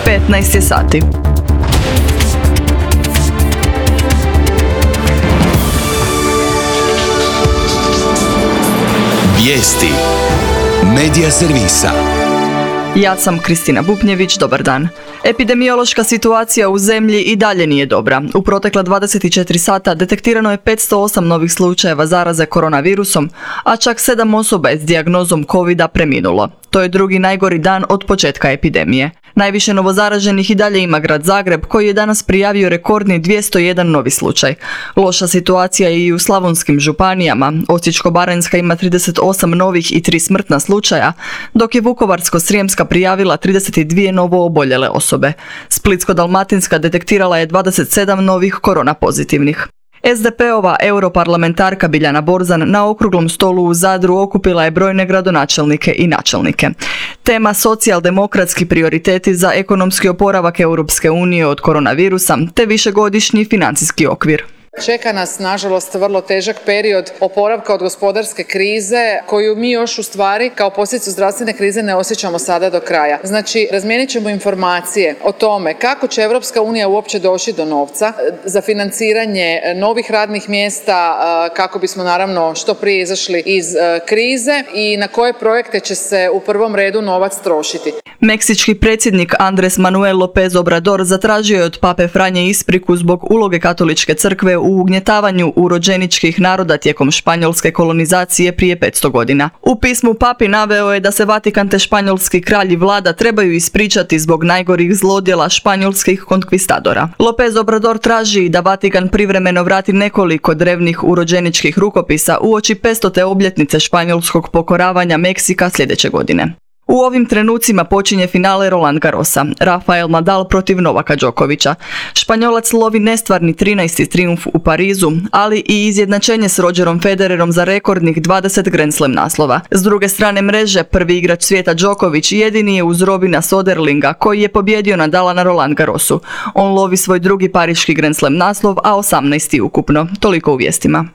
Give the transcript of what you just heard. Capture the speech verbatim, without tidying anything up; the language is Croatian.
petnaest je sati. Vijesti Medija servisa. Ja sam Kristina Bupnjević, dobar dan. Epidemiološka situacija u zemlji i dalje nije dobra. U protekla dvadeset četiri sata detektirano je petsto osam novih slučajeva zaraze koronavirusom, a čak sedam osoba je s dijagnozom covida preminulo. To je drugi najgori dan od početka epidemije. Najviše novozaraženih i dalje ima grad Zagreb, koji je danas prijavio rekordni dvjesto jedan novi slučaj. Loša situacija je i u slavonskim županijama. Osječko-baranjska ima trideset osam novih i tri smrtna slučaja, dok je Vukovarsko-srijemska prijavila trideset dvije novo oboljele osobe. Splitsko-dalmatinska detektirala je dvadeset sedam novih korona pozitivnih. es de pe-ova europarlamentarka Biljana Borzan na okruglom stolu u Zadru okupila je brojne gradonačelnike i načelnike. Tema socijaldemokratski prioriteti za ekonomski oporavak Europske unije od koronavirusa te višegodišnji financijski okvir. Čeka nas, nažalost, vrlo težak period oporavka od gospodarske krize koju mi još u stvari kao posljedicu zdravstvene krize ne osjećamo sada do kraja. Znači, razmijenit ćemo informacije o tome kako će Europska unija uopće doći do novca za financiranje novih radnih mjesta, kako bismo naravno što prije izašli iz krize i na koje projekte će se u prvom redu novac trošiti. Meksički predsjednik Andres Manuel López Obrador zatražio je od pape Franje ispriku zbog uloge katoličke crkve u ugnjetavanju urođeničkih naroda tijekom španjolske kolonizacije prije petsto godina. U pismu papi naveo je da se Vatikan te španjolski kralj i vlada trebaju ispričati zbog najgorih zlodjela španjolskih konkvistadora. López Obrador traži da Vatikan privremeno vrati nekoliko drevnih urođeničkih rukopisa uoči petstote obljetnice španjolskog pokoravanja Meksika sljedeće godine. U ovim trenucima počinje finale Roland Garrosa, Rafael Nadal protiv Novaka Đokovića. Španjolac lovi nestvarni trinaesti trijumf u Parizu, ali i izjednačenje s Rogerom Federerom za rekordnih dvadeset Grand Slam naslova. S druge strane mreže, prvi igrač svijeta Đoković jedini je uz Robina Soderlinga, koji je pobjedio Nadala na Roland Garrosu. On lovi svoj drugi pariški Grand Slam naslov, a osamnaesti ukupno. Toliko u vijestima.